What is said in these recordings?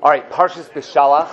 All right, Parshas Beshalach.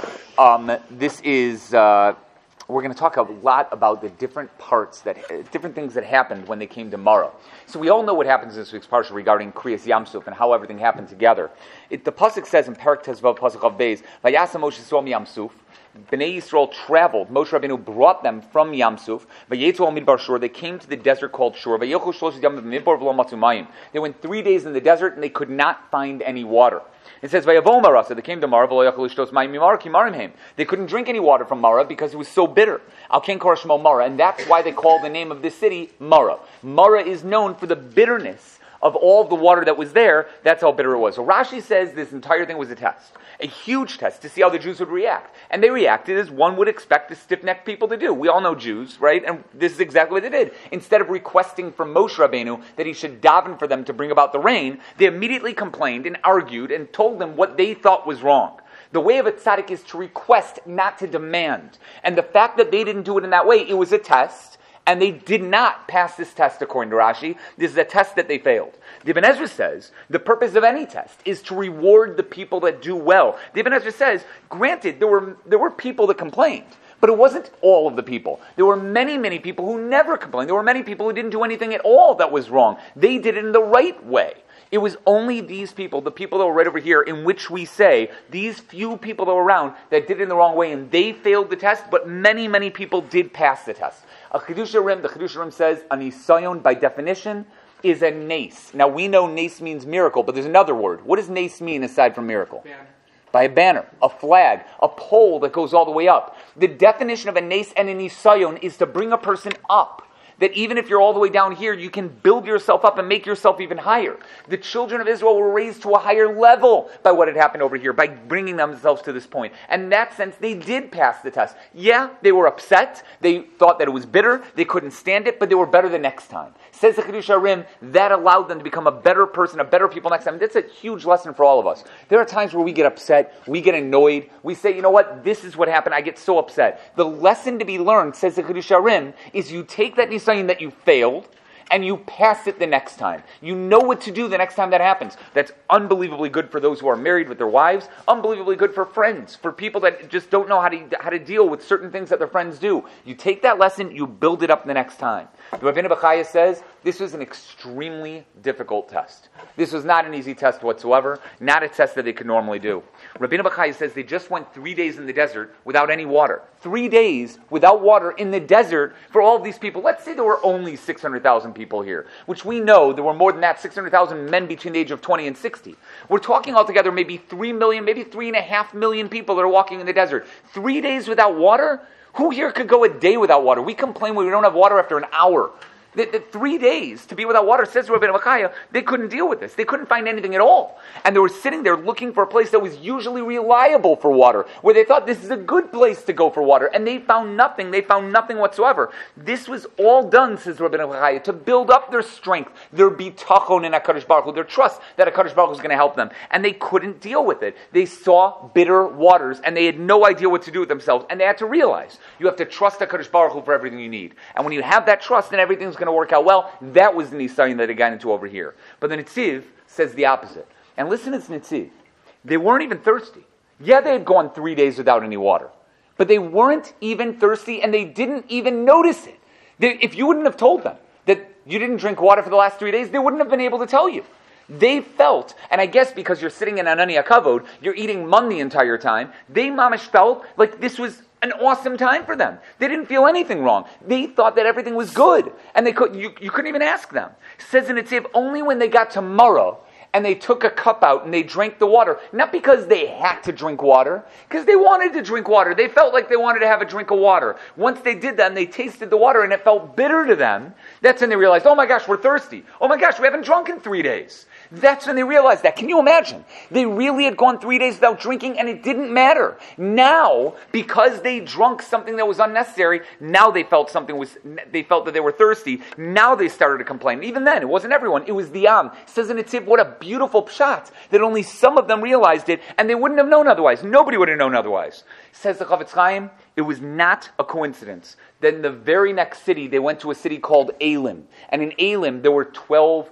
This is we're going to talk a lot about the different parts different things that happened when they came to Mara. So we all know what happens in this week's Parsha regarding Kriyas Yamsuf and how everything happened together. The pasuk says in Parak Tezvav pasuk of Beis, "Vayasa Moshe Yisrael Yamsuf." Bnei Yisrael traveled. Moshe Rabbeinu brought them from Yamsuf. Vayetzu al Midbar Shur. They came to the desert called Shur. Vayochu shlosh yam b'midbar v'lo matzu mayim. They went 3 days in the desert and they could not find any water. It says Vayavo Marasa. They came to Mara. V'lo yachlu shtos mayim mimar kimarim heim. They couldn't drink any water from Mara because it was so bitter. Al ken kor shmo Mara, and that's why they call the name of this city Mara. Mara is known for the bitterness of all the water that was there. That's how bitter it was. So Rashi says this entire thing was a test. A huge test to see how the Jews would react. And they reacted as one would expect the stiff-necked people to do. We all know Jews, right? And this is exactly what they did. Instead of requesting from Moshe Rabbeinu that he should daven for them to bring about the rain, they immediately complained and argued and told them what they thought was wrong. The way of a tzaddik is to request, not to demand. And the fact that they didn't do it in that way, it was a test. And they did not pass this test according to Rashi. This is a test that they failed. The Ibn Ezra says the purpose of any test is to reward the people that do well. The Ibn Ezra says, granted, there were people that complained, but it wasn't all of the people. There were many, many people who never complained. There were many people who didn't do anything at all that was wrong. They did it in the right way. It was only these people, the people that were right over here, in which we say, these few people that were around that did it in the wrong way, and they failed the test, but many, many people did pass the test. The Chidush Rim says, a nisayon, by definition, is a nace. Now, we know nace means miracle, but there's another word. What does nace mean aside from miracle? Banner. By a banner, a flag, a pole that goes all the way up. The definition of a nace and a nisayon is to bring a person up. That even if you're all the way down here, you can build yourself up and make yourself even higher. The children of Israel were raised to a higher level by what had happened over here, by bringing themselves to this point. And in that sense, they did pass the test. Yeah, they were upset. They thought that it was bitter. They couldn't stand it, but they were better the next time. Says the Chidush Harim, that allowed them to become a better person, a better people next time. That's a huge lesson for all of us. There are times where we get upset, we get annoyed, we say, you know what, this is what happened, I get so upset. The lesson to be learned, says the Chidush Harim, is you take that nisayon that you failed, and you pass it the next time. You know what to do the next time that happens. That's unbelievably good for those who are married with their wives, unbelievably good for friends, for people that just don't know how to deal with certain things that their friends do. You take that lesson, you build it up the next time. The Ravina Bachaya says, this was an extremely difficult test. This was not an easy test whatsoever, not a test that they could normally do. Ravina Bachaya says they just went 3 days in the desert without any water. 3 days without water in the desert for all of these people. Let's say there were only 600,000 people here, which we know there were more than that, 600,000 men between the age of 20 and 60. We're talking altogether maybe 3 million, maybe 3.5 million people that are walking in the desert. 3 days without water? Who here could go a day without water? We complain when we don't have water after an hour. The 3 days to be without water, says Rabbeinu Bachaya, they couldn't deal with this. They couldn't find anything at all. And they were sitting there looking for a place that was usually reliable for water, where they thought this is a good place to go for water. And they found nothing. They found nothing whatsoever. This was all done, says Rabbeinu Bachaya, to build up their strength, their bitachon in HaKadosh Baruch Hu, their trust that HaKadosh Baruch Hu was going to help them. And they couldn't deal with it. They saw bitter waters, and they had no idea what to do with themselves. And they had to realize, you have to trust HaKadosh Baruch Hu for everything you need. And when you have that trust, then everything's going to work out well. That was the nisayon that they got into over here. But the Netziv says the opposite. And listen to this Netziv. They weren't even thirsty. Yeah, they had gone 3 days without any water. But they weren't even thirsty, and they didn't even notice it. If you wouldn't have told them that you didn't drink water for the last 3 days, they wouldn't have been able to tell you. They felt, and I guess because you're sitting in Anania Kavod, you're eating mun the entire time, they mamish felt like this was an awesome time for them. They didn't feel anything wrong. They thought that everything was good. And you couldn't even ask them. It says in Netziv, only when they got to Mara, and they took a cup out and they drank the water, not because they had to drink water, because they wanted to drink water. They felt like they wanted to have a drink of water. Once they did that and they tasted the water and it felt bitter to them, that's when they realized, oh my gosh, we're thirsty. Oh my gosh, we haven't drunk in 3 days. That's when they realized that. Can you imagine? They really had gone 3 days without drinking and it didn't matter. Now, because they drunk something that was unnecessary, now they felt they felt that they were thirsty. Now they started to complain. Even then, it wasn't everyone. It was the Am. It says in Netziv, what a beautiful pshat, that only some of them realized it and they wouldn't have known otherwise. Nobody would have known otherwise. Says the Chavetz Chaim, it was not a coincidence. Then the very next city, they went to a city called Elim. And in Elim, there were 12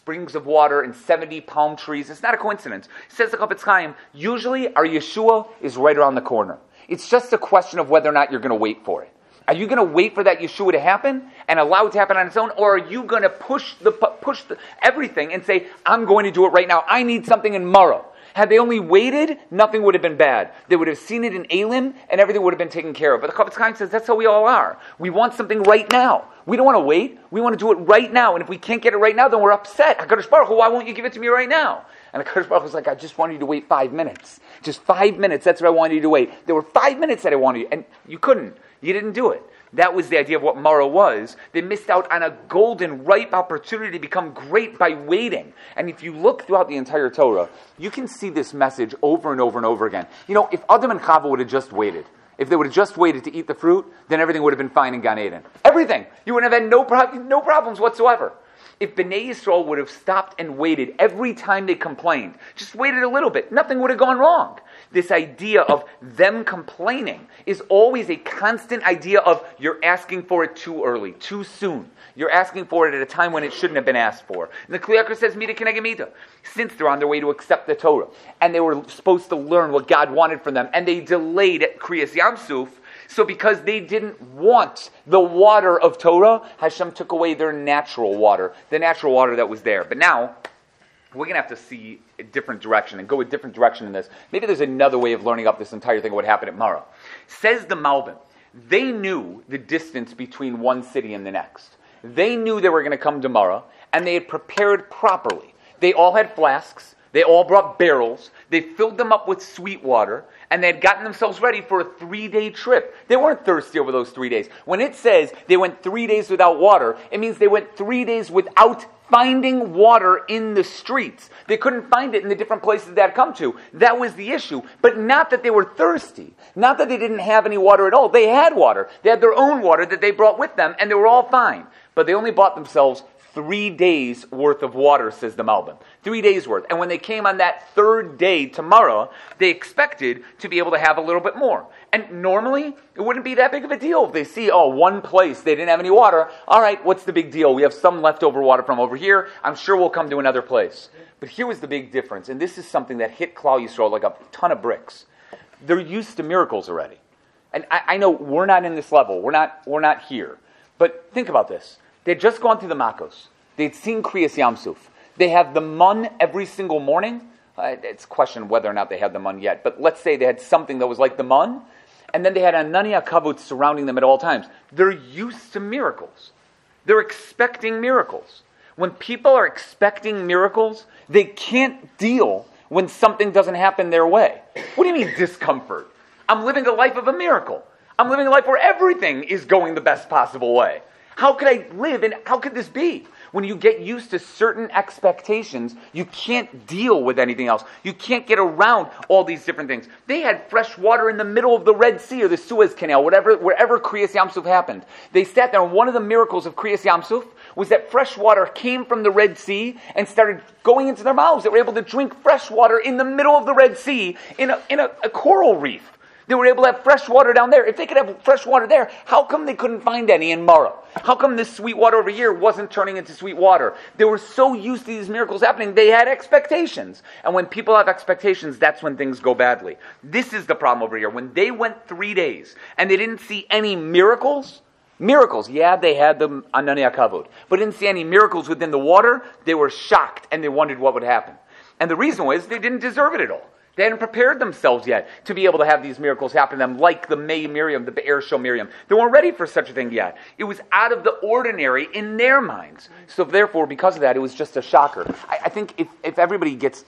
springs of water and 70 palm trees. It's not a coincidence. Says the Chafetz Chaim, usually our Yeshua is right around the corner. It's just a question of whether or not you're going to wait for it. Are you going to wait for that Yeshua to happen and allow it to happen on its own? Or are you going to push everything and say, I'm going to do it right now. I need something tomorrow. Had they only waited, nothing would have been bad. They would have seen it in Elim, and everything would have been taken care of. But the Chafetz Chaim says that's how we all are. We want something right now. We don't want to wait. We want to do it right now. And if we can't get it right now, then we're upset. HaKadosh Baruch Hu, why won't you give it to me right now? And HaKadosh Baruch Hu was like, I just wanted you to wait 5 minutes. Just 5 minutes, that's what I wanted you to wait. There were 5 minutes that I wanted you, and you couldn't. You didn't do it. That was the idea of what Mara was. They missed out on a golden, ripe opportunity to become great by waiting. And if you look throughout the entire Torah, you can see this message over and over and over again. You know, if Adam and Chava would have just waited, if they would have just waited to eat the fruit, then everything would have been fine in Gan Eden. Everything. You would have had no problems whatsoever. If Bnei Yisrael would have stopped and waited every time they complained, just waited a little bit, nothing would have gone wrong. This idea of them complaining is always a constant idea of you're asking for it too early, too soon. You're asking for it at a time when it shouldn't have been asked for. And the Kli Yakar says, Mida Keneged Mida. Since they're on their way to accept the Torah, and they were supposed to learn what God wanted from them, and they delayed at Kriyas Yamsuf, so because they didn't want the water of Torah, Hashem took away their natural water, the natural water that was there. But now, we're going to have to see a different direction and go a different direction in this. Maybe there's another way of learning up this entire thing of what happened at Mara. Says the Malbim, they knew the distance between one city and the next. They knew they were going to come to Mara, and they had prepared properly. They all had flasks. They all brought barrels. They filled them up with sweet water, and they had gotten themselves ready for a 3-day trip. They weren't thirsty over those 3 days. When it says they went 3 days without water, it means they went 3 days without finding water in the streets. They couldn't find it in the different places they had come to. That was the issue. But not that they were thirsty. Not that they didn't have any water at all. They had water. They had their own water that they brought with them, and they were all fine. But they only bought themselves 3 days worth of water, says the Malbim. 3 days worth. And when they came on that third day tomorrow, they expected to be able to have a little bit more. And normally, it wouldn't be that big of a deal if they see, one place, they didn't have any water. All right, what's the big deal? We have some leftover water from over here. I'm sure we'll come to another place. But here was the big difference, and this is something that hit Klal Yisrael like a ton of bricks. They're used to miracles already. And I know we're not in this level. We're not here. But think about this. They'd just gone through the Makos. They'd seen Kriyas Yamsuf. They have the mun every single morning. It's a question whether or not they had the mun yet. But let's say they had something that was like the mun. And then they had Anania Kavut surrounding them at all times. They're used to miracles. They're expecting miracles. When people are expecting miracles, they can't deal when something doesn't happen their way. What do you mean discomfort? I'm living a life of a miracle. I'm living a life where everything is going the best possible way. How could I live and how could this be? When you get used to certain expectations, you can't deal with anything else. You can't get around all these different things. They had fresh water in the middle of the Red Sea or the Suez Canal, wherever Kriyas Yamsuf happened. They sat there, and one of the miracles of Kriyas Yamsuf was that fresh water came from the Red Sea and started going into their mouths. They were able to drink fresh water in the middle of the Red Sea in a coral reef. They were able to have fresh water down there. If they could have fresh water there, how come they couldn't find any in Mara? How come this sweet water over here wasn't turning into sweet water? They were so used to these miracles happening, they had expectations. And when people have expectations, that's when things go badly. This is the problem over here. When they went 3 days and they didn't see any miracles, yeah, they had the Anania Kavod, but didn't see any miracles within the water, they were shocked and they wondered what would happen. And the reason was they didn't deserve it at all. They hadn't prepared themselves yet to be able to have these miracles happen to them, like the May Miriam, the Be'er Shel Miriam. They weren't ready for such a thing yet. It was out of the ordinary in their minds. So therefore, because of that, it was just a shocker. I think if everybody gets,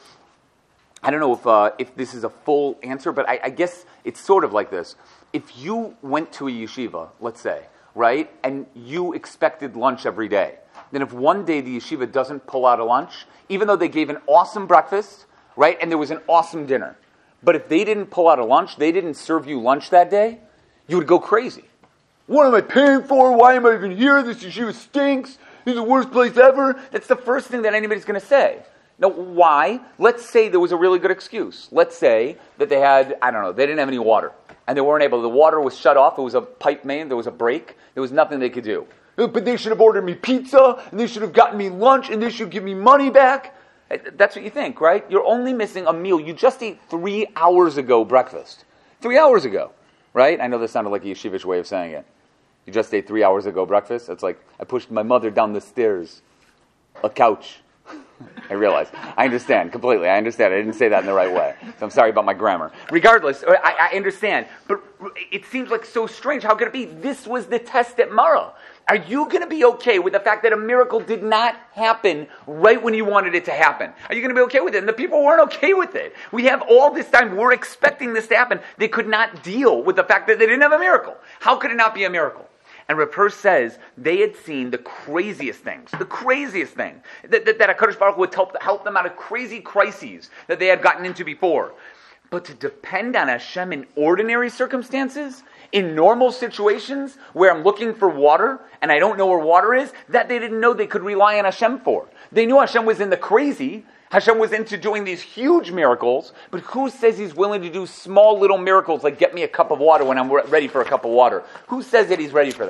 I don't know if this is a full answer, but I guess it's sort of like this. If you went to a yeshiva, let's say, right, and you expected lunch every day, then if one day the yeshiva doesn't pull out a lunch, even though they gave an awesome breakfast, right, and there was an awesome dinner, but if they didn't pull out a lunch, they didn't serve you lunch that day, you would go crazy. What am I paying for? Why am I even here? This yeshiva stinks. This is the worst place ever. That's the first thing that anybody's going to say. Now, why? Let's say there was a really good excuse. Let's say that they had, they didn't have any water, and they weren't able, the water was shut off, there was a pipe main, there was a break, there was nothing they could do. But they should have ordered me pizza, and they should have gotten me lunch, and they should give me money back. That's what you think, right? You're only missing a meal. You just ate 3 hours ago breakfast. 3 hours ago, right? I know this sounded like a yeshivish way of saying it. You just ate 3 hours ago breakfast? It's like I pushed my mother down the stairs. A couch. I realize. I understand completely. I understand. I didn't say that in the right way. So I'm sorry about my grammar. Regardless, I understand. But it seems like so strange. How could it be? This was the test at Marah. Are you going to be okay with the fact that a miracle did not happen right when you wanted it to happen? Are you going to be okay with it? And the people weren't okay with it. We have all this time. We're expecting this to happen. They could not deal with the fact that they didn't have a miracle. How could it not be a miracle? And Reb Hirsch says they had seen the craziest thing, that HaKadosh Baruch Hu would help them out of crazy crises that they had gotten into before. But to depend on Hashem in ordinary circumstances, in normal situations where I'm looking for water and I don't know where water is, that they didn't know they could rely on Hashem for. They knew Hashem was in the crazy. Hashem was into doing these huge miracles, but who says he's willing to do small little miracles like get me a cup of water when I'm ready for a cup of water? Who says that he's ready for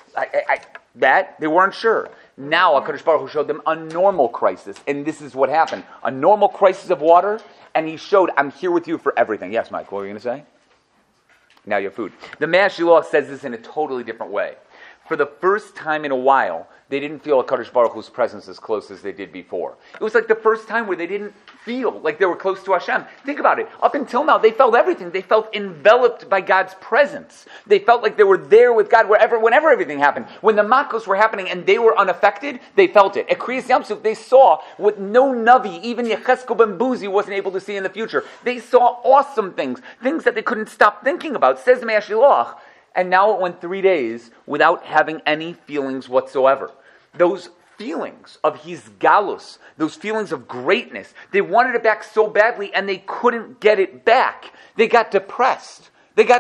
that? They weren't sure. Now HaKadosh Baruch Hu showed them a normal crisis, and this is what happened. A normal crisis of water, and he showed, I'm here with you for everything. Yes, Mike, what were you going to say? Now you have food. The Mea Shiloach says this in a totally different way. For the first time in a while, they didn't feel HaKadosh Baruch Hu's presence as close as they did before. It was like the first time where they didn't feel like they were close to Hashem. Think about it. Up until now, they felt everything. They felt enveloped by God's presence. They felt like they were there with God whenever everything happened. When the Makos were happening and they were unaffected, they felt it. At Kriyas Yamsuf, they saw what no Navi, even Yechezkel ben Buzi, wasn't able to see in the future. They saw awesome things that they couldn't stop thinking about. Says Mea Shiloach. And now it went 3 days without having any feelings whatsoever. Those feelings of his galus, those feelings of greatness, they wanted it back so badly and they couldn't get it back. They got depressed.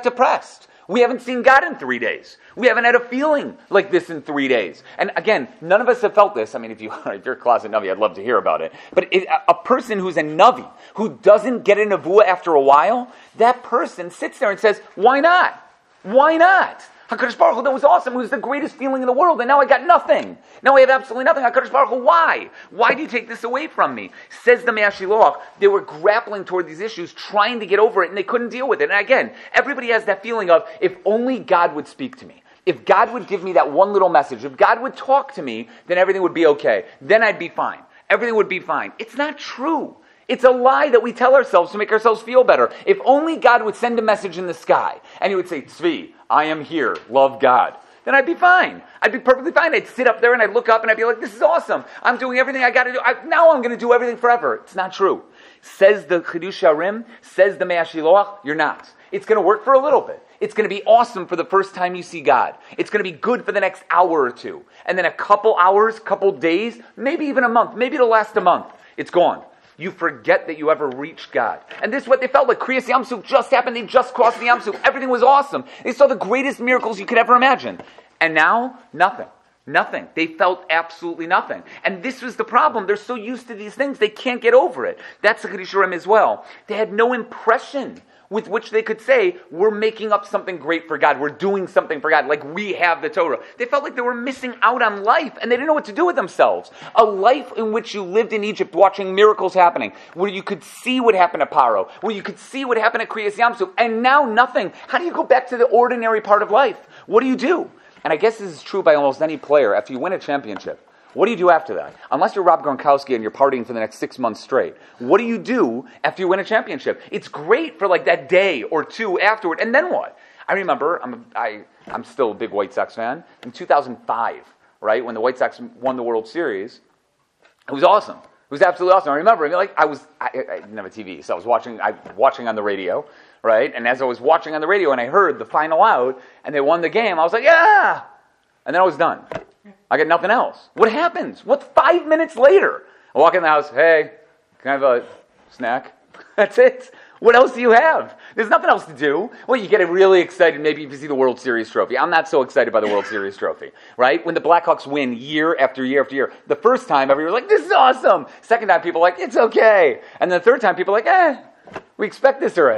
We haven't seen God in 3 days. We haven't had a feeling like this in 3 days. And again, none of us have felt this. I mean, if you're a closet Navi, I'd love to hear about it. But a person who's a Navi, who doesn't get a Nevuah after a while, that person sits there and says, why not? Why not? HaKadosh Baruch Hu, that was awesome. It was the greatest feeling in the world, and now I got nothing. Now I have absolutely nothing. HaKadosh Baruch Hu, why? Why do you take this away from me? Says the Mea Shiloach, they were grappling toward these issues, trying to get over it, and they couldn't deal with it. And again, everybody has that feeling of, if only God would speak to me. If God would give me that one little message, if God would talk to me, then everything would be okay. Then I'd be fine. Everything would be fine. It's not true. It's a lie that we tell ourselves to make ourselves feel better. If only God would send a message in the sky, and he would say, Tzvi, I am here, love God, then I'd be fine. I'd be perfectly fine. I'd sit up there and I'd look up and I'd be like, this is awesome. I'm doing everything I got to do. Now I'm going to do everything forever. It's not true. Says the Chidush Harim, says the Mea Shiloach, you're not. It's going to work for a little bit. It's going to be awesome for the first time you see God. It's going to be good for the next hour or two. And then a couple hours, couple days, maybe even a month, maybe it'll last a month. It's gone. You forget that you ever reached God. And this is what they felt like. Kriyas Yamsuf just happened. They just crossed the Yamsuf. Everything was awesome. They saw the greatest miracles you could ever imagine. And now, nothing. Nothing. They felt absolutely nothing. And this was the problem. They're so used to these things, they can't get over it. That's the Chidush Harim as well. They had no impression with which they could say, we're making up something great for God. We're doing something for God, like we have the Torah. They felt like they were missing out on life, and they didn't know what to do with themselves. A life in which you lived in Egypt watching miracles happening, where you could see what happened at Paro, where you could see what happened at Kriyas Yamsuf, and now nothing. How do you go back to the ordinary part of life? What do you do? And I guess this is true by almost any player. After you win a championship, what do you do after that? Unless you're Rob Gronkowski and you're partying for the next 6 months straight. What do you do after you win a championship? It's great for like that day or two afterward, and then what? I remember, I'm still a big White Sox fan. In 2005, right, when the White Sox won the World Series, it was awesome. It was absolutely awesome. I remember, I didn't have a TV, so I was watching on the radio, right? And as I was watching on the radio and I heard the final out and they won the game, I was like, yeah! And then I was done. I got nothing else. What happens? What's 5 minutes later? I walk in the house, hey, can I have a snack? That's it. What else do you have? There's nothing else to do. Well, you get really excited maybe if you see the World Series trophy. I'm not so excited by the World Series trophy, right? When the Blackhawks win year after year after year, the first time everyone's like, this is awesome. Second time people are like, it's okay. And the third time people are like, we expect this already.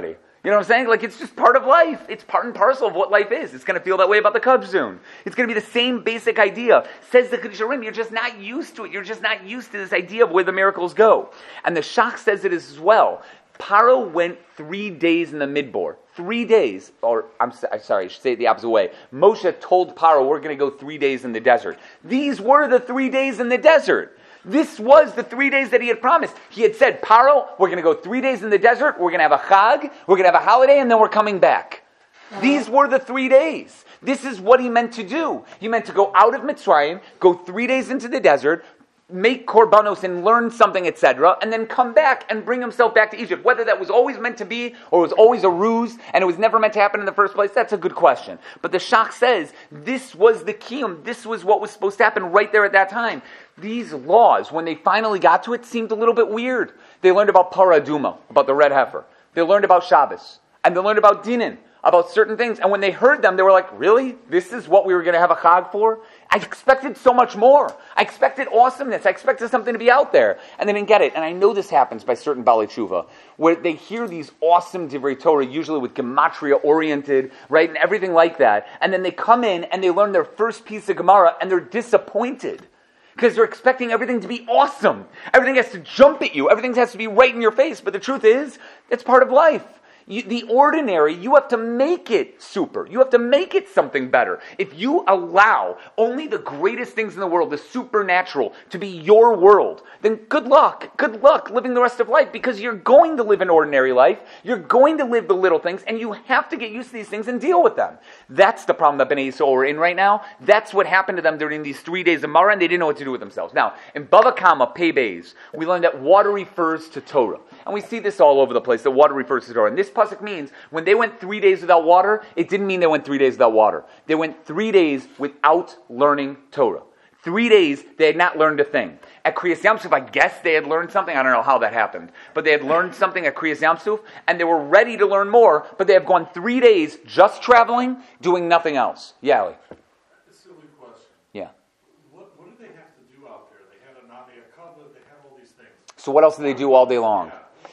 You know what I'm saying? Like, it's just part of life. It's part and parcel of what life is. It's going to feel that way about the Cubs soon. It's going to be the same basic idea. Says the Chiddushei HaRim, you're just not used to it. You're just not used to this idea of where the miracles go. And the Shach says it as well. Paro went 3 days in the Midbar. 3 days. Or, I'm sorry, I should say it the opposite way. Moshe told Paro, we're going to go 3 days in the desert. These were the 3 days in the desert. This was the 3 days that he had promised. He had said, Paro, we're going to go 3 days in the desert, we're going to have a chag, we're going to have a holiday, and then we're coming back. These were the 3 days. This is what he meant to do. He meant to go out of Mitzrayim, go 3 days into the desert, make korbanos and learn something, etc., and then come back and bring himself back to Egypt. Whether that was always meant to be or was always a ruse and it was never meant to happen in the first place, that's a good question. But the Shach says this was the kiyum. This was what was supposed to happen right there at that time. These laws, when they finally got to it, seemed a little bit weird. They learned about paraduma, about the red heifer. They learned about Shabbos. And they learned about Dinin, about certain things. And when they heard them, they were like, really? This is what we were going to have a chag for? I expected so much more. I expected awesomeness. I expected something to be out there. And they didn't get it. And I know this happens by certain Balei Tshuva, where they hear these awesome Divrei Torah, usually with gematria-oriented, right, and everything like that. And then they come in and they learn their first piece of Gemara, and they're disappointed. Because they're expecting everything to be awesome. Everything has to jump at you. Everything has to be right in your face. But the truth is, it's part of life. The ordinary, you have to make it super. You have to make it something better. If you allow only the greatest things in the world, the supernatural, to be your world, then good luck. Good luck living the rest of life, because you're going to live an ordinary life. You're going to live the little things, and you have to get used to these things and deal with them. That's the problem that Bnei Yisrael are in right now. That's what happened to them during these 3 days of Mara, and they didn't know what to do with themselves. Now, in Bava Kama, Pei Beis, we learned that water refers to Torah. And we see this all over the place, that water refers to Torah. And this pasuk means, when they went 3 days without water, it didn't mean they went 3 days without water. They went 3 days without learning Torah. 3 days, they had not learned a thing. At Kriyas Yamsuf, I guess they had learned something. I don't know how that happened. But they had learned something at Kriyas Yamsuf, and they were ready to learn more, but they have gone 3 days just traveling, doing nothing else. Yeah, Ali. A silly question. Yeah. What did they have to do out there? They had a Nami Akava, they had all these things. So what else did they do all day long?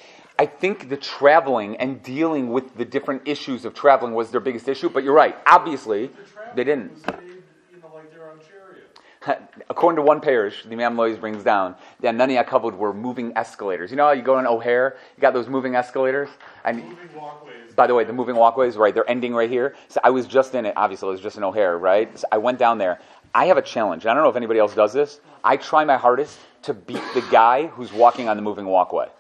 I think the traveling and dealing with the different issues of traveling was their biggest issue, but you're right. Obviously, they didn't. Like they're on chariots. According to one parish, the Imam Lois brings down, the Anani HaKavod were moving escalators. You know how you go on O'Hare, you got those moving escalators? And moving walkways. By the way, the moving walkways, right, they're ending right here. So I was just in it, obviously, it was just in O'Hare, right? So I went down there. I have a challenge. I don't know if anybody else does this. I try my hardest to beat the guy who's walking on the moving walkway.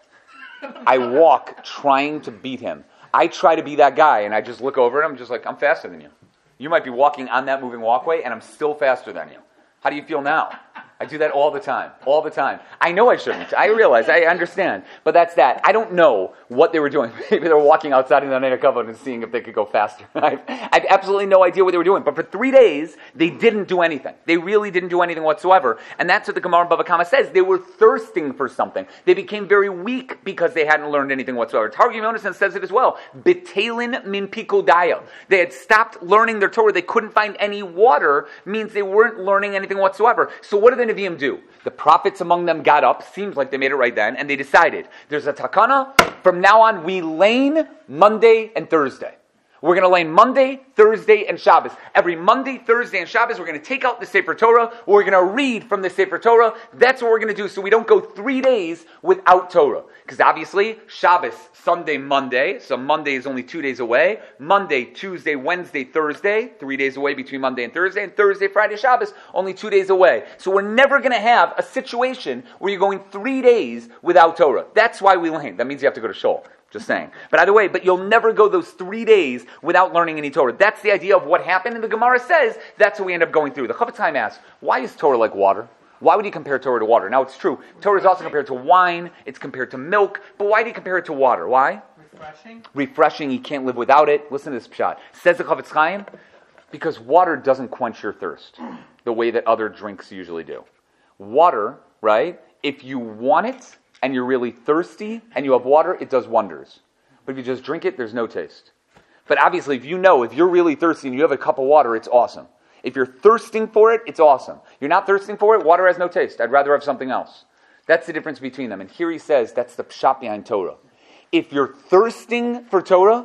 I walk trying to beat him. I try to be that guy, and I just look over at him, just like, I'm faster than you. You might be walking on that moving walkway, and I'm still faster than you. How do you feel now? I do that all the time. All the time. I know I shouldn't. I realize. I understand. But that's that. I don't know what they were doing. Maybe they were walking outside in the Neda Kavod and seeing if they could go faster. I have absolutely no idea what they were doing. But for 3 days, they didn't do anything. They really didn't do anything whatsoever. And that's what the Gemara in Bava Kama says. They were thirsting for something. They became very weak because they hadn't learned anything whatsoever. Targum Yonasan says it as well. Betalin min pikodaya. They had stopped learning their Torah. They couldn't find any water. Means they weren't learning anything whatsoever. So what do the Nevi'im do? The prophets among them got up, seems like they made it right then, and they decided, there's a takana, from now on we lane Monday and Thursday. We're going to lane Monday, Thursday, and Shabbos. Every Monday, Thursday, and Shabbos, we're going to take out the Sefer Torah, we're going to read from the Sefer Torah. That's what we're going to do, so we don't go 3 days without Torah. Because obviously, Shabbos, Sunday, Monday, so Monday is only 2 days away. Monday, Tuesday, Wednesday, Thursday, 3 days away between Monday and Thursday, Friday, Shabbos, only 2 days away. So we're never going to have a situation where you're going 3 days without Torah. That's why we lane. That means you have to go to Shul. Just saying. But either way, but you'll never go those 3 days without learning any Torah. That's the idea of what happened, and the Gemara says that's what we end up going through. The Chofetz Chaim asks, why is Torah like water? Why would he compare Torah to water? Now it's true. Torah is also compared to wine, it's compared to milk, but why do you compare it to water? Why? Refreshing. Refreshing, you can't live without it. Listen to this pshat. Says the Chofetz Chaim, because water doesn't quench your thirst the way that other drinks usually do. Water, right, if you want it, and you're really thirsty, and you have water, it does wonders. But if you just drink it, there's no taste. But obviously, if you're really thirsty and you have a cup of water, it's awesome. If you're thirsting for it, it's awesome. You're not thirsting for it, water has no taste. I'd rather have something else. That's the difference between them. And here he says, that's the pshat behind Torah. If you're thirsting for Torah,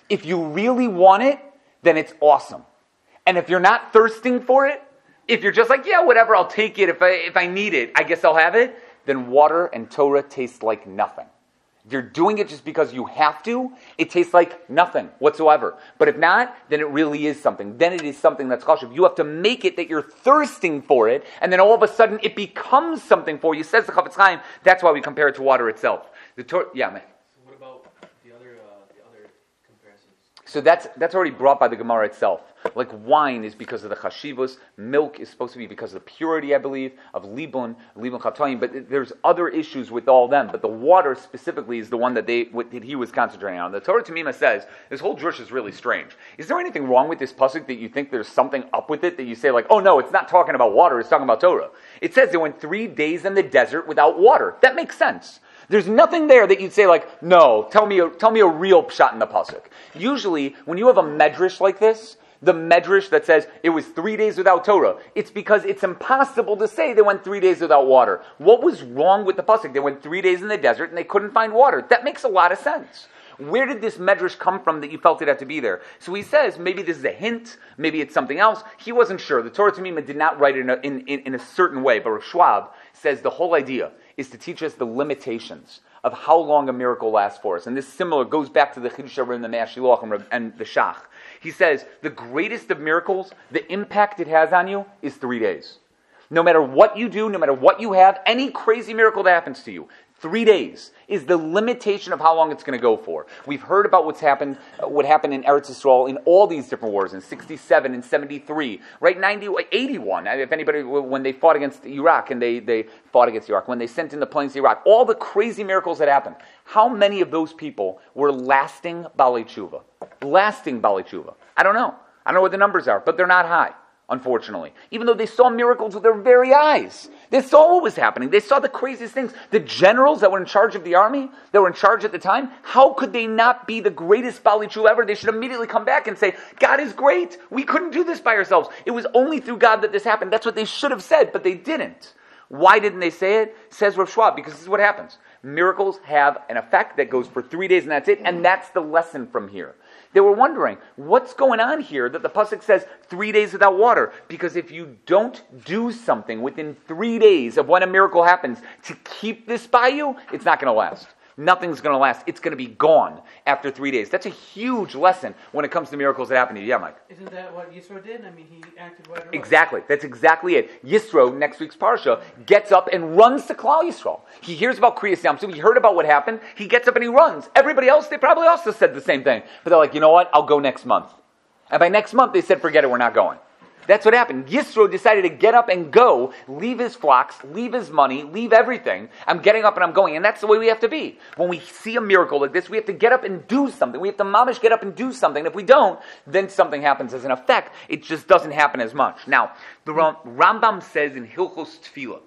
If you really want it, then it's awesome. And if you're not thirsting for it, if you're just like, yeah, whatever, I'll take it. If I need it, I guess I'll have it. Then water and Torah taste like nothing. If you're doing it just because you have to, it tastes like nothing whatsoever. But if not, then it really is something. Then it is something that's kosher. You have to make it that you're thirsting for it, and then all of a sudden it becomes something for you. Says the Chafetz Chaim. That's why we compare it to water itself. Yeah, man. So what about the other comparisons? So that's already brought by the Gemara itself. Like wine is because of the chashivus, milk is supposed to be because of the purity, I believe, of libun chatoim. But there's other issues with all them. But the water specifically is the one that he was concentrating on. The Torah Tamima says this whole drush is really strange. Is there anything wrong with this pasuk that you think there's something up with it that you say like, oh no, it's not talking about water, it's talking about Torah? It says they went 3 days in the desert without water. That makes sense. There's nothing there that you'd say like, no, tell me a real pshat in the pasuk. Usually, when you have a medrash like this, the medrash that says it was 3 days without Torah, it's because it's impossible to say they went 3 days without water. What was wrong with the pasuk? They went 3 days in the desert and they couldn't find water. That makes a lot of sense. Where did this medrash come from that you felt it had to be there? So he says, maybe this is a hint, maybe it's something else. He wasn't sure. The Torah Tamima did not write it in a certain way, but Rav Schwab says the whole idea is to teach us the limitations of how long a miracle lasts for us. And this similar goes back to the Chiddush HaRim, the Mei HaShiloach, and the Shach. He says, the greatest of miracles, the impact it has on you is 3 days. No matter what you do, no matter what you have, any crazy miracle that happens to you, 3 days is the limitation of how long it's going to go for. We've heard about what happened in Eretz Yisrael in all these different wars, in 67, in 73, right, 90, 81, if anybody, when they fought against Iraq, and they fought against Iraq, when they sent in the planes to Iraq, all the crazy miracles that happened, how many of those people were lasting Balei Tshuva? Lasting Balei Tshuva. I don't know. I don't know what the numbers are, but they're not high. Unfortunately. Even though they saw miracles with their very eyes. They saw what was happening. They saw the craziest things. The generals that were in charge of the army, that were in charge at the time, how could they not be the greatest Balei Tshuva ever? They should immediately come back and say, God is great. We couldn't do this by ourselves. It was only through God that this happened. That's what they should have said, but they didn't. Why didn't they say it? Says Rav Schwab, because this is what happens. Miracles have an effect that goes for 3 days and that's it, and that's the lesson from here. They were wondering, what's going on here that the pasuk says 3 days without water? Because if you don't do something within 3 days of when a miracle happens to keep this by you, it's not going to last. Nothing's going to last. It's going to be gone after 3 days. That's a huge lesson when it comes to miracles that happen to you. Yeah, Mike? Isn't that what Yisro did? I mean, he acted right away. Exactly. That's exactly it. Yisro, next week's Parsha, gets up and runs to Klal Yisrael. He hears about Kriyas Yamsuf. He heard about what happened. He gets up and he runs. Everybody else, they probably also said the same thing. But they're like, you know what? I'll go next month. And by next month, they said, forget it, we're not going. That's what happened. Yisro decided to get up and go, leave his flocks, leave his money, leave everything. I'm getting up and I'm going. And that's the way we have to be. When we see a miracle like this, we have to get up and do something. We have to mamish get up and do something. And if we don't, then something happens as an effect. It just doesn't happen as much. Now, the Rambam says in Hilchos Tefillah,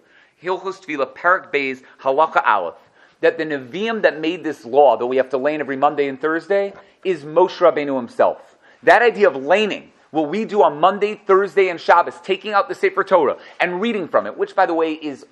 Parak Beis, Halacha Aleph, that the Nevi'im that made this law that we have to lane every Monday and Thursday is Moshe Rabbeinu himself. That idea of laning, what we do on Monday, Thursday, and Shabbos, taking out the Sefer Torah and reading from it, which, by the way, is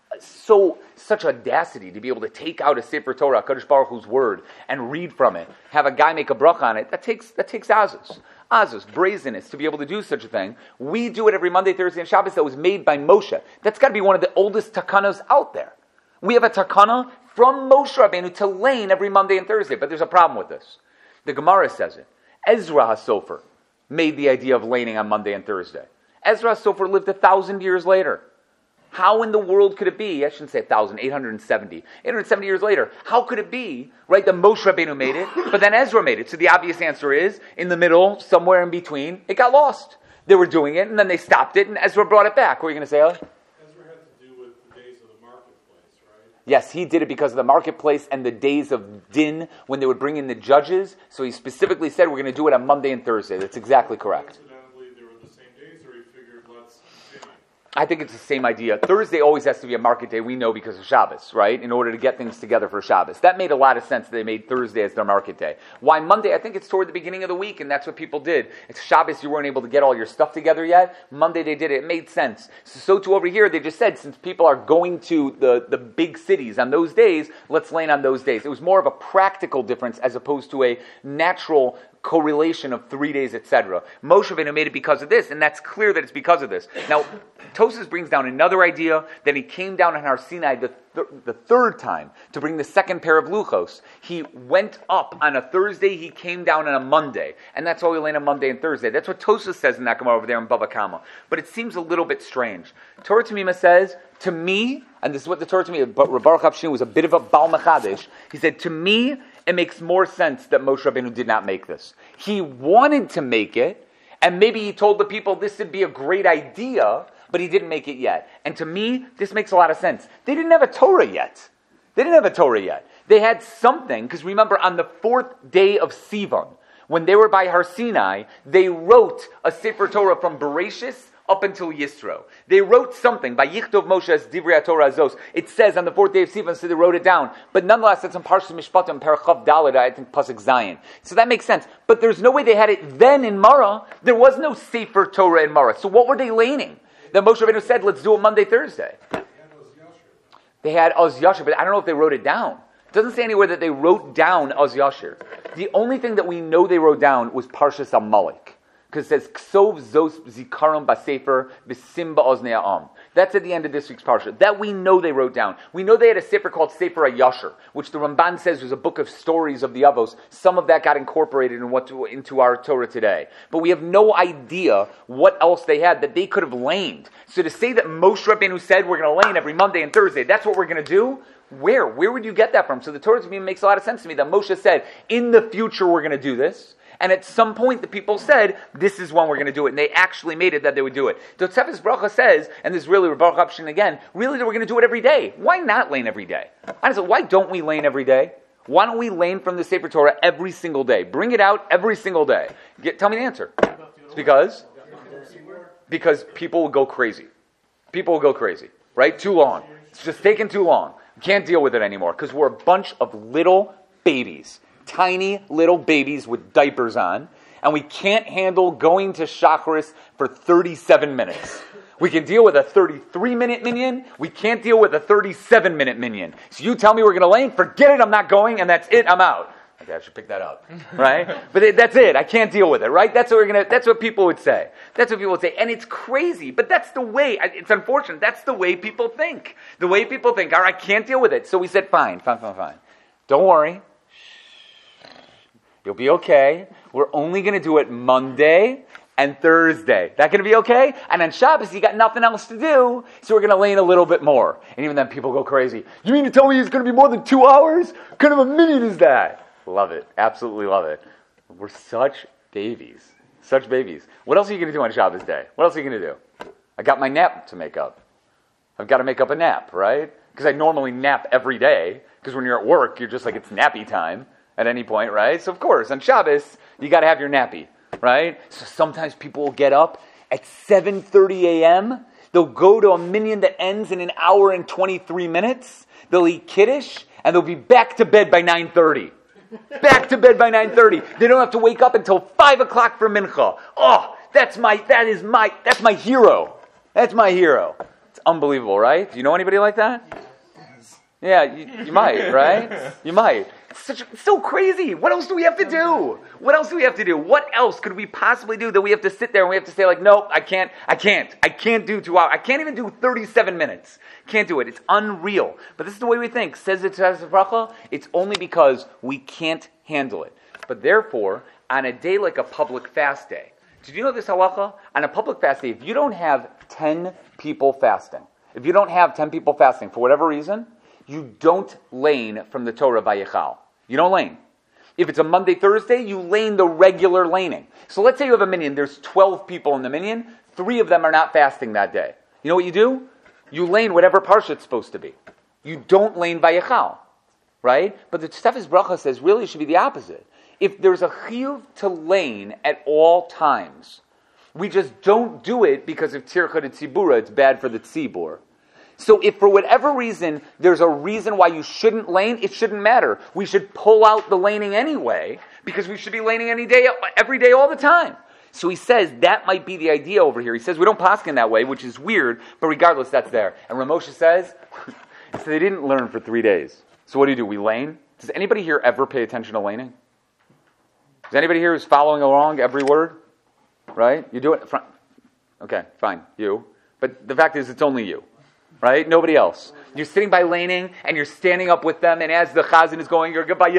such audacity to be able to take out a Sefer Torah, HaKadosh Baruch Hu's word, and read from it, have a guy make a bracha on it, that takes azus, brazenness, to be able to do such a thing. We do it every Monday, Thursday, and Shabbos that was made by Moshe. That's got to be one of the oldest takanos out there. We have a takana from Moshe Rabbeinu to lane every Monday and Thursday, but there's a problem with this. The Gemara says it. Ezra HaSofer made the idea of laning on Monday and Thursday. Ezra HaSofer lived 1,000 years later. How in the world could it be? I shouldn't say 1,000, 870. 870 years later. How could it be, right, that Moshe Rabbeinu made it, but then Ezra made it? So the obvious answer is, in the middle, somewhere in between, it got lost. They were doing it, and then they stopped it, and Ezra brought it back. What are you going to say, Eli? Ezra had to do with the days of the marketplace, right? Yes, he did it because of the marketplace and the days of din, when they would bring in the judges. So he specifically said, we're going to do it on Monday and Thursday. That's exactly correct. Coincidentally, they were the same days, or he figured, let's continue? I think it's the same idea. Thursday always has to be a market day, we know, because of Shabbos, right? In order to get things together for Shabbos. That made a lot of sense that they made Thursday as their market day. Why Monday? I think it's toward the beginning of the week, and that's what people did. It's Shabbos, you weren't able to get all your stuff together yet. Monday they did it. It made sense. So too over here, they just said, since people are going to the big cities on those days, let's lane on those days. It was more of a practical difference as opposed to a natural correlation of 3 days, etc. Moshe Rabbeinu made it because of this, and that's clear that it's because of this. Now, Tosfos brings down another idea that he came down on Har Sinai the third time to bring the second pair of luchos. He went up on a Thursday, he came down on a Monday, and that's why we land on Monday and Thursday. That's what Tosfos says in that Gemara over there in Bava Kama. But it seems a little bit strange. Torah Tamima says, to me, and this is what the Torah Tamima, but Rav Baruch Hapshin was a bit of a Baal Machadish, he said, to me, it makes more sense that Moshe Rabbeinu did not make this. He wanted to make it, and maybe he told the people this would be a great idea, but he didn't make it yet. And to me, this makes a lot of sense. They didn't have a Torah yet. They had something, because remember, on the 4th day of Sivan, when they were by Har Sinai, they wrote a Sefer Torah from Bereshis up until Yisro. They wrote something by Yichtov Moshe Divrei Torah Azos. It says on the 4th day of Sivan, so they wrote it down. But nonetheless, it's in Parshas Mishpatim, Parachav Daled, I think Pasuk Zion. So that makes sense. But there's no way they had it then in Mara. There was no Sefer Torah in Mara. So what were they laning? That Moshe Rabbeinu said, let's do it Monday, Thursday. They had Oz Yashir, but I don't know if they wrote it down. It doesn't say anywhere that they wrote down Oz Yashir. The only thing that we know they wrote down was Parshas Amalek. Because it says, Ksov Zos Zikaron Basefer V'sim Ba'oznei Ha'am. That's at the end of this week's parsha. That we know they wrote down. We know they had a sefer called Sefer HaYashar, which the Ramban says was a book of stories of the Avos. Some of that got incorporated into our Torah today. But we have no idea what else they had that they could have laned. So to say that Moshe Rabbeinu said we're going to lane every Monday and Thursday, that's what we're going to do? Where would you get that from? So the Torah makes a lot of sense to me that Moshe said, in the future we're going to do this. And at some point, the people said, this is when we're going to do it. And they actually made it that they would do it. Tosfos Bracha says, and this is really Rav Baruch Hapshin again, really that we're going to do it every day. Why not lane every day? Honestly, why don't we lane every day? Why don't we lane from the Sefer Torah every single day? Bring it out every single day. Tell me the answer. It's because people will go crazy. People will go crazy, right? Too long. It's just taking too long. We can't deal with it anymore because we're a bunch of little babies. Tiny little babies with diapers on, and we can't handle going to Shacharis for 37 minutes. We can deal with a 33-minute minyan. We can't deal with a 37-minute minyan. So you tell me we're going to lane, forget it, I'm not going, and that's it, I'm out. Okay, I should pick that up, right? But that's it, I can't deal with it, right? That's what people would say. That's what people would say, and it's crazy, but that's the way, it's unfortunate, that's the way people think. The way people think, all right, I can't deal with it. So we said, fine. Don't worry. You'll be okay. We're only going to do it Monday and Thursday. That going to be okay? And on Shabbos, you got nothing else to do, so we're going to lane a little bit more. And even then, people go crazy. You mean to tell me it's going to be more than 2 hours? What kind of a minute is that? Love it. Absolutely love it. We're such babies. Such babies. What else are you going to do on Shabbos day? What else are you going to do? I got my nap to make up. I've got to make up a nap, right? Because I normally nap every day. Because when you're at work, you're just like, it's nappy time. At any point, right? So of course, on Shabbos, you got to have your nappy, right? So sometimes people will get up at 7:30 a.m. They'll go to a minyan that ends in an hour and 23 minutes. They'll eat kiddush, and they'll be back to bed by 9:30. Back to bed by 9:30. They don't have to wake up until 5 o'clock for mincha. Oh, that's my hero. That's my hero. It's unbelievable, right? Do you know anybody like that? Yeah, you might, right? You might. It's so crazy. What else do we have to do? What else could we possibly do that we have to sit there and we have to say like, no, I can't do 2 hours. I can't even do 37 minutes. Can't do it. It's unreal. But this is the way we think. Says it says bracha. It's only because we can't handle it. But therefore, on a day like a public fast day, did you know this halacha? On a public fast day, if you don't have 10 people fasting, for whatever reason, you don't lane from the Torah Vayichal. You don't lane. If it's a Monday, Thursday, you lane the regular laning. So let's say you have a minyan. There's 12 people in the minyan. 3 of them are not fasting that day. You know what you do? You lane whatever parsha it's supposed to be. You don't lane Vayichal. Right? But the Tosfos Bracha says really it should be the opposite. If there's a chiyuv to lane at all times, we just don't do it because of tircha de tzibura, it's bad for the tzibur. So if for whatever reason there's a reason why you shouldn't lane, it shouldn't matter. We should pull out the laning anyway, because we should be laning every day, all the time. So he says that might be the idea over here. He says we don't paskin that way, which is weird, but regardless, that's there. And Ramosha says, so they didn't learn for 3 days. So what do? We lane? Does anybody here ever pay attention to laning? Is anybody here who's following along every word? Right? You do it. Okay, fine. You. But the fact is, it's only you. Right? Nobody else. You're sitting by laning, and you're standing up with them, and as the chazan is going, you're are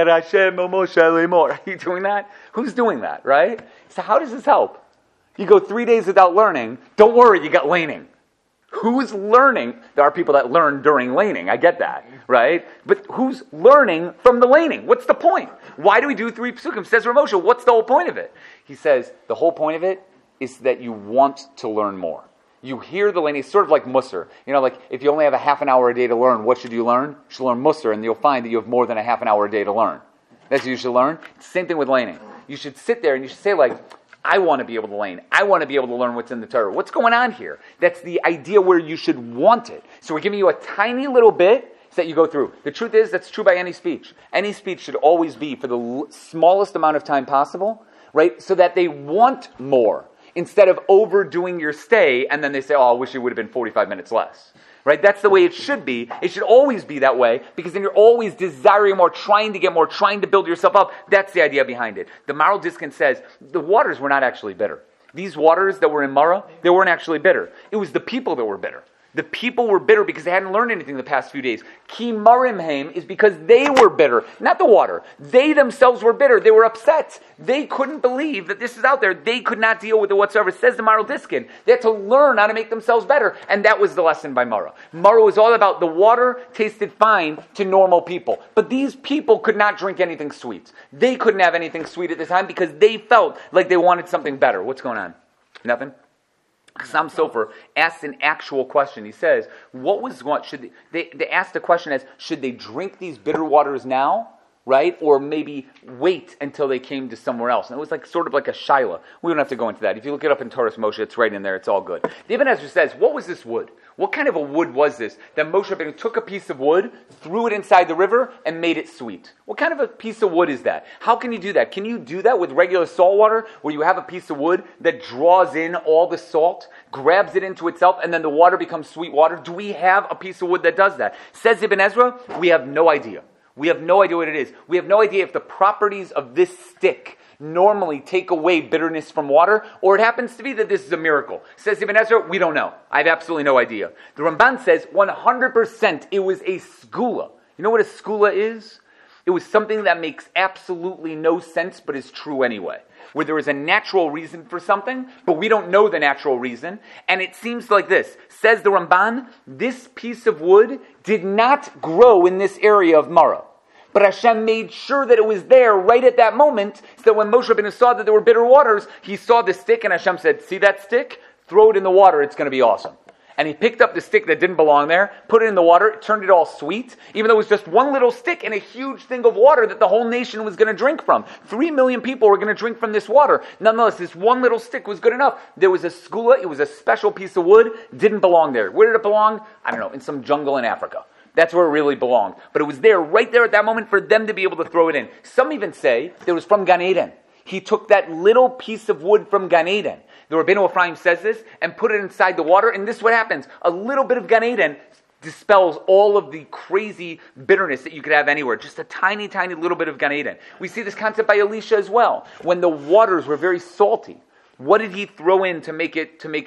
you doing that? Who's doing that, right? So how does this help? You go 3 days without learning, don't worry, you got laning. Who's learning? There are people that learn during laning, I get that, right? But who's learning from the laning? What's the point? Why do we do 3 psukim? Says Rav Moshe, what's the whole point of it? He says, the whole point of it is that you want to learn more. You hear the laning, it's sort of like Musar. You know, like if you only have a half an hour a day to learn, what should you learn? You should learn Musar, and you'll find that you have more than a half an hour a day to learn. That's what you should learn. It's the same thing with laning. You should sit there and you should say like, I want to be able to lane. I want to be able to learn what's in the Torah. What's going on here? That's the idea where you should want it. So we're giving you a tiny little bit that you go through. The truth is, that's true by any speech. Any speech should always be for the smallest amount of time possible, right? So that they want more. Instead of overdoing your stay, and then they say, oh, I wish it would have been 45 minutes less. Right? That's the way it should be. It should always be that way, because then you're always desiring more, trying to get more, trying to build yourself up. That's the idea behind it. The Maral Diskin says, the waters were not actually bitter. These waters that were in Mara, they weren't actually bitter. It was the people that were bitter. The people were bitter because they hadn't learned anything the past few days. Ki marimheim is because they were bitter, not the water. They themselves were bitter. They were upset. They couldn't believe that this is out there. They could not deal with it whatsoever. It says the Maral Diskin. They had to learn how to make themselves better. And that was the lesson by Mara. Mara was all about the water tasted fine to normal people. But these people could not drink anything sweet. They couldn't have anything sweet at the time because they felt like they wanted something better. What's going on? Nothing? Chassam Sofer asks an actual question. He says, they asked the question as, should they drink these bitter waters now, right? Or maybe wait until they came to somewhere else. And it was like sort of like a shaila. We don't have to go into that. If you look it up in Torah Moshe, it's right in there. It's all good. The Ibn Ezra says, what was this wood? What kind of a wood was this that Moshe Rabbeinu took a piece of wood, threw it inside the river, and made it sweet? What kind of a piece of wood is that? How can you do that? Can you do that with regular salt water, where you have a piece of wood that draws in all the salt, grabs it into itself, and then the water becomes sweet water? Do we have a piece of wood that does that? Says Ibn Ezra, we have no idea. We have no idea what it is. We have no idea if the properties of this stick normally take away bitterness from water, or it happens to be that this is a miracle. Says Ibn Ezra, we don't know. I have absolutely no idea. The Ramban says 100% it was a skula. You know what a skula is? It was something that makes absolutely no sense but is true anyway. Where there is a natural reason for something, but we don't know the natural reason. And it seems like this. Says the Ramban, this piece of wood did not grow in this area of Mara. But Hashem made sure that it was there right at that moment, so that when Moshe Rabbeinu saw that there were bitter waters, he saw the stick, and Hashem said, see that stick? Throw it in the water, it's going to be awesome. And he picked up the stick that didn't belong there, put it in the water, turned it all sweet, even though it was just one little stick and a huge thing of water that the whole nation was going to drink from. 3 million people were going to drink from this water. Nonetheless, this one little stick was good enough. There was a skula, it was a special piece of wood, didn't belong there. Where did it belong? I don't know, in some jungle in Africa. That's where it really belonged. But it was there, right there at that moment, for them to be able to throw it in. Some even say that it was from Gan Eden. He took that little piece of wood from Gan Eden. The Rabbeinu Ephraim says this, and put it inside the water, and this is what happens. A little bit of Gan Eden dispels all of the crazy bitterness that you could have anywhere. Just a tiny, tiny little bit of Gan Eden. We see this concept by Elisha as well. When the waters were very salty, what did he throw in to make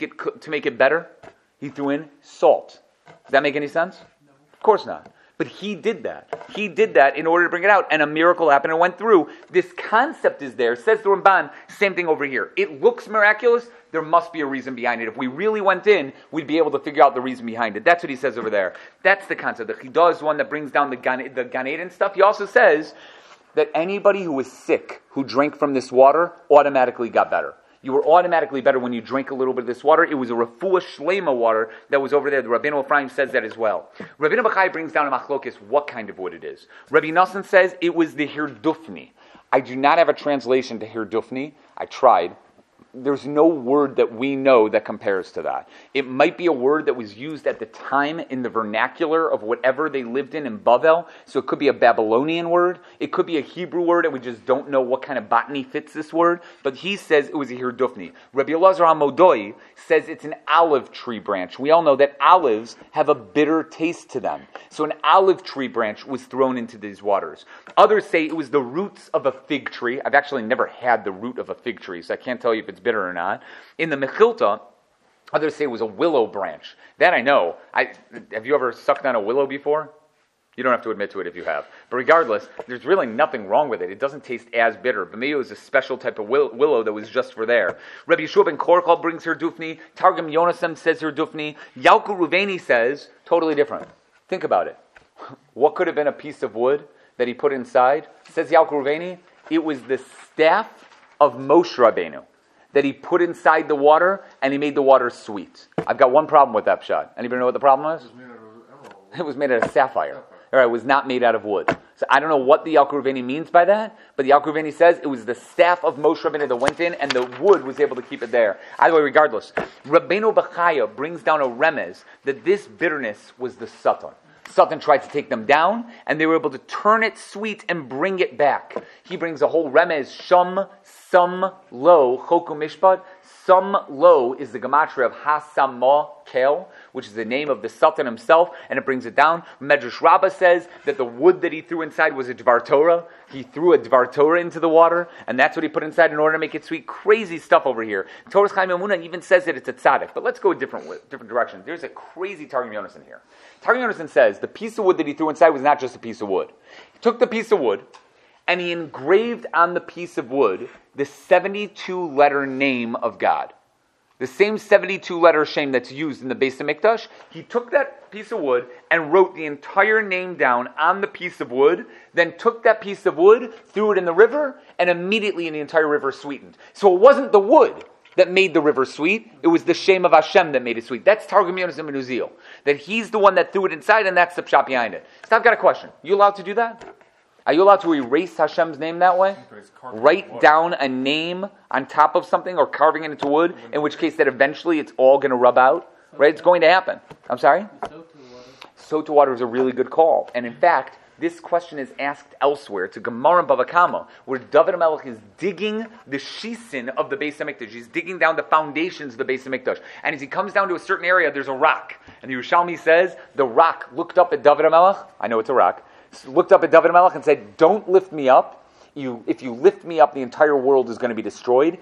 it better? He threw in salt. Does that make any sense? Of course not. But he did that. He did that in order to bring it out. And a miracle happened and went through. This concept is there. Says the Ramban, same thing over here. It looks miraculous. There must be a reason behind it. If we really went in, we'd be able to figure out the reason behind it. That's what he says over there. That's the concept. The Chidah is one that brings down the Gan Eden stuff. He also says that anybody who was sick, who drank from this water, automatically got better. You were automatically better when you drank a little bit of this water. It was a refuah shlema water that was over there. The Rabbeinu Ephraim says that as well. Rabbeinu Bachai brings down a machlokes what kind of wood it is. Rabbi Nassan says it was the hirdufni. I do not have a translation to hirdufni. I tried. there's no word that we know that compares to that. It might be a word that was used at the time in the vernacular of whatever they lived in Bavel. So it could be a Babylonian word. It could be a Hebrew word, and we just don't know what kind of botany fits this word. But he says it was a hirdufni. Rabbi Elazar HaModoi says it's an olive tree branch. We all know that olives have a bitter taste to them. So an olive tree branch was thrown into these waters. Others say it was the roots of a fig tree. I've actually never had the root of a fig tree, so I can't tell you if it's bitter or not. In the Mechilta, others say it was a willow branch. That I know. Have you ever sucked on a willow before? You don't have to admit to it if you have. But regardless, there's really nothing wrong with it. It doesn't taste as bitter. But maybe it was a special type of willow that was just for there. Rabbi Yeshua ben Korchal brings her dufni. Targum Yonasan says her dufni. Yalku Ruveni says, totally different. Think about it. What could have been a piece of wood that he put inside? Says Yalku Ruveni, it was the staff of Moshe Rabbeinu that he put inside the water, and he made the water sweet. I've got one problem with that pshat. Anybody know what the problem was? It was made out of sapphire. All right, it was not made out of wood. So I don't know what the Yalku Ruveni means by that, but the Yalku Ruveni says it was the staff of Moshe Rabbeinu that went in, and the wood was able to keep it there. Either way, regardless, Rabbeinu Bachaya brings down a remez that this bitterness was the Satan. Satan tried to take them down, and they were able to turn it sweet and bring it back. He brings a whole remez, Sham, Sam, Lo, Choku Mishpat. Sam Lo is the gematria of Hasamah Kel, which is the name of the Satan himself, and it brings it down. Medrash Rabbah says that the wood that he threw inside was a Dvar Torah. He threw a Dvar Torah into the water, and that's what he put inside in order to make it sweet. Crazy stuff over here. Torah's Chaim Emunah even says that it's a tzaddik, but let's go a different direction. There's a crazy Targum Yonasan here. Targum Yonasan says the piece of wood that he threw inside was not just a piece of wood. He took the piece of wood, and he engraved on the piece of wood the 72-letter name of God. The same 72-letter shame that's used in the Beis HaMikdash. He took that piece of wood and wrote the entire name down on the piece of wood, then took that piece of wood, threw it in the river, and immediately the entire river sweetened. So it wasn't the wood that made the river sweet, it was the shame of Hashem that made it sweet. That's Targum Yonasan ben Uziel. That he's the one that threw it inside, and that's the pshat behind it. So I've got a question. You allowed to do that? Are you allowed to erase Hashem's name that way? Write down a name on top of something or carving it into wood, in which case that eventually it's all going to rub out? Right? It's going to happen. I'm sorry? Soak to water is a really good call. And in fact, this question is asked elsewhere. It's a Gemara in Bava Kama, where David HaMelech is digging the shisin of the Beis HaMikdash. He's digging down the foundations of the Beis HaMikdash. And as he comes down to a certain area, there's a rock. And the Yerushalmi says, the rock looked up at David HaMelech. I know it's a rock. Looked up at David HaMelech and said, don't lift me up. If you lift me up, the entire world is going to be destroyed.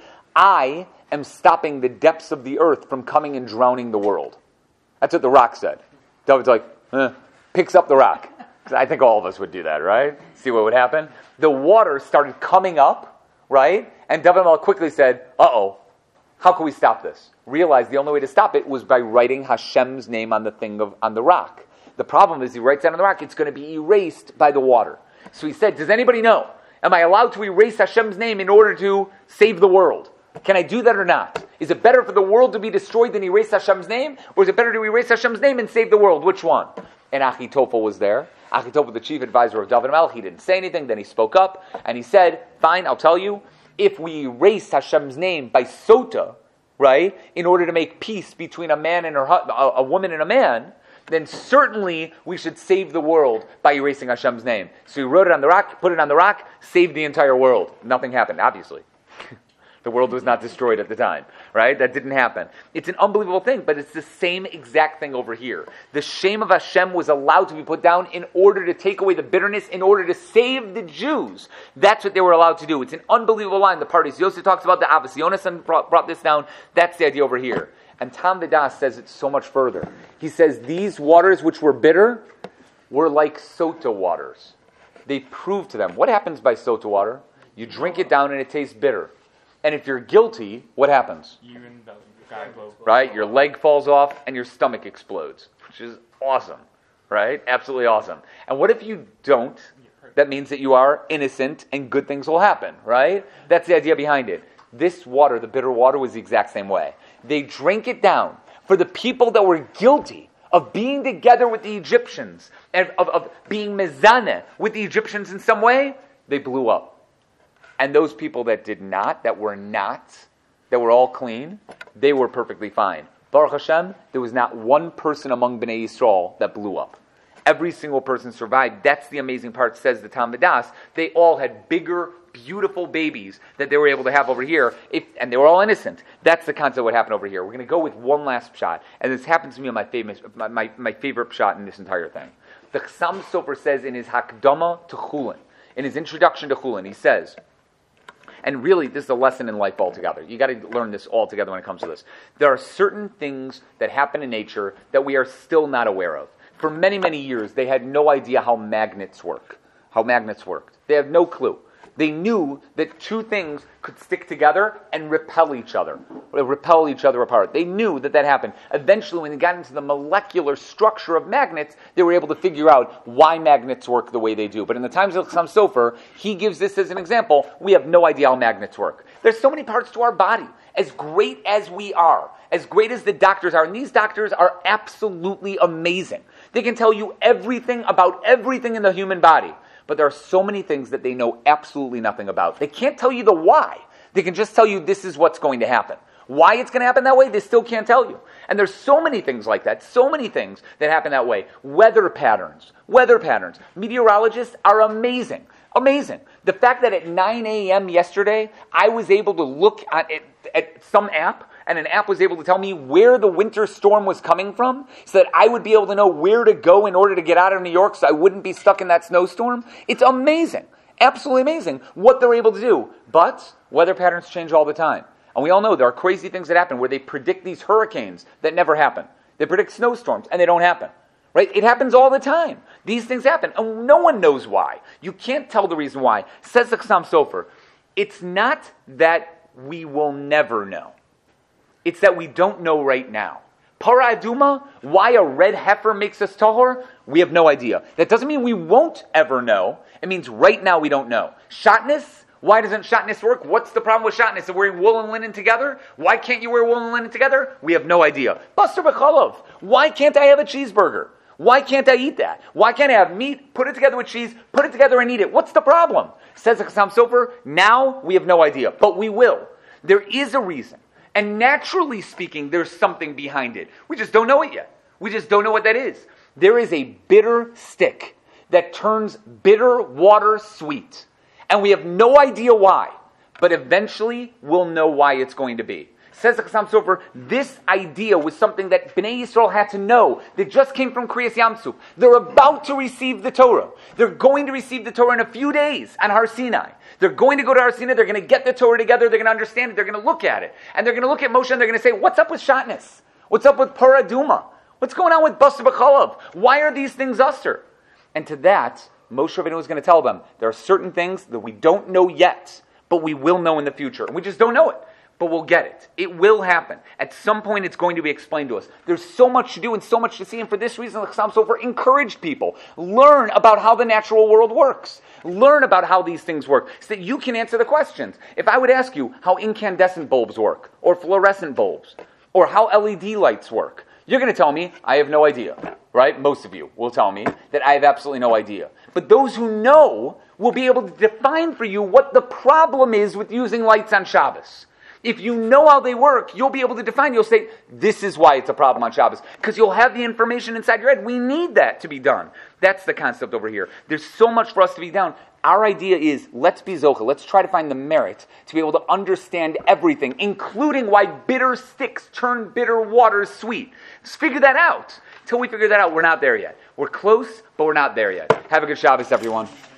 I am stopping the depths of the earth from coming and drowning the world. That's what the rock said. David's like, picks up the rock. I think all of us would do that, right? See what would happen? The water started coming up, right? And David HaMelech quickly said, uh-oh, how can we stop this? Realized the only way to stop it was by writing Hashem's name on the rock. The problem is he writes that on the rock, it's going to be erased by the water. So he said, does anybody know? Am I allowed to erase Hashem's name in order to save the world? Can I do that or not? Is it better for the world to be destroyed than erase Hashem's name? Or is it better to erase Hashem's name and save the world? Which one? And Achitophel was there. Achitophel, the chief advisor of David HaMelech, he didn't say anything. Then he spoke up and he said, fine, I'll tell you. If we erase Hashem's name by sota, right, in order to make peace between a man and a woman and a man, then certainly we should save the world by erasing Hashem's name. So he wrote it on the rock, put it on the rock, saved the entire world. Nothing happened, obviously. The world was not destroyed at the time, right? That didn't happen. It's an unbelievable thing, but it's the same exact thing over here. The shame of Hashem was allowed to be put down in order to take away the bitterness, in order to save the Jews. That's what they were allowed to do. It's an unbelievable line. The Pardes Yosef talks about the Avos Yonasan brought this down. That's the idea over here. And Tam Vidas says it so much further. He says these waters which were bitter were like sota waters. They proved to them. What happens by sota water? You drink it down and it tastes bitter. And if you're guilty, what happens? Right? Your leg falls off and your stomach explodes, which is awesome, right? Absolutely awesome. And what if you don't? That means that you are innocent and good things will happen, right? That's the idea behind it. This water, the bitter water, was the exact same way. They drank it down for the people that were guilty of being together with the Egyptians and of being mezaneh with the Egyptians in some way. They blew up. And those people that did not, that were not that were all clean, they were perfectly fine. Baruch Hashem, there was not one person among Bnei Yisrael that blew up. Every single person survived. That's the amazing part, says the Talmud Das. They all had bigger, beautiful babies that they were able to have over here, and they were all innocent. That's the concept of what happened over here. We're going to go with one last shot, and this happens to me on my favorite shot in this entire thing. The Chassam Sofer says in his Hakdama to Chulin, in his introduction to Chulin, he says, and really this is a lesson in life altogether. You got to learn this altogether when it comes to this. There are certain things that happen in nature that we are still not aware of. For many, many years, they had no idea how magnets worked. They have no clue. They knew that two things could stick together and repel each other apart. They knew that happened. Eventually, when they got into the molecular structure of magnets, they were able to figure out why magnets work the way they do. But in the times of Chassam Sofer, he gives this as an example. We have no idea how magnets work. There's so many parts to our body. As great as we are, as great as the doctors are, and these doctors are absolutely amazing. They can tell you everything about everything in the human body. But there are so many things that they know absolutely nothing about. They can't tell you the why. They can just tell you this is what's going to happen. Why it's going to happen that way, they still can't tell you. And there's so many things like that, so many things that happen that way. Weather patterns. Meteorologists are amazing. The fact that at 9 a.m. yesterday, I was able to look at some app, and an app was able to tell me where the winter storm was coming from, so that I would be able to know where to go in order to get out of New York so I wouldn't be stuck in that snowstorm. It's amazing. Absolutely amazing what they're able to do. But weather patterns change all the time. And we all know there are crazy things that happen where they predict these hurricanes that never happen. They predict snowstorms and they don't happen. Right? It happens all the time. These things happen. And no one knows why. You can't tell the reason why. Says the Chassam Sofer, it's not that we will never know. It's that we don't know right now. Para Aduma, why a red heifer makes us tahor, we have no idea. That doesn't mean we won't ever know. It means right now we don't know. Shatnez, why doesn't shatnez work? What's the problem with shatnez? Of wearing wool and linen together? Why can't you wear wool and linen together? We have no idea. Basar b'cholov, why can't I have a cheeseburger? Why can't I eat that? Why can't I have meat, put it together with cheese, put it together and eat it? What's the problem? Says the Chassam Sofer, now we have no idea, but we will. There is a reason. And naturally speaking, there's something behind it. We just don't know it yet. We just don't know what that is. There is a bitter stick that turns bitter water sweet. And we have no idea why. But eventually, we'll know why it's going to be. Says the Chassam Sofer, this idea was something that Bnei Yisrael had to know. That just came from Kriyas Yamsuf. They're about to receive the Torah. They're going to receive the Torah in a few days on Har Sinai. They're going to go to Har Sinai. They're going to get the Torah together. They're going to understand it. They're going to look at it. And they're going to look at Moshe and they're going to say, what's up with Shatnez? What's up with Para Aduma? What's going on with Basar b'cholov? Why are these things usher? And to that, Moshe Rabbeinu is going to tell them, there are certain things that we don't know yet, but we will know in the future. And we just don't know it. But we'll get it. It will happen. At some point, it's going to be explained to us. There's so much to do and so much to see, and for this reason, the Chassam Sofer encouraged people. Learn about how the natural world works. Learn about how these things work, so that you can answer the questions. If I would ask you how incandescent bulbs work, or fluorescent bulbs, or how LED lights work, you're going to tell me, I have no idea. Right? Most of you will tell me that I have absolutely no idea. But those who know will be able to define for you what the problem is with using lights on Shabbos. If you know how they work, you'll be able to define. You'll say, this is why it's a problem on Shabbos. Because you'll have the information inside your head. We need that to be done. That's the concept over here. There's so much for us to be done. Our idea is, let's be zocha. Let's try to find the merit to be able to understand everything, including why bitter sticks turn bitter waters sweet. Let's figure that out. Until we figure that out, we're not there yet. We're close, but we're not there yet. Have a good Shabbos, everyone.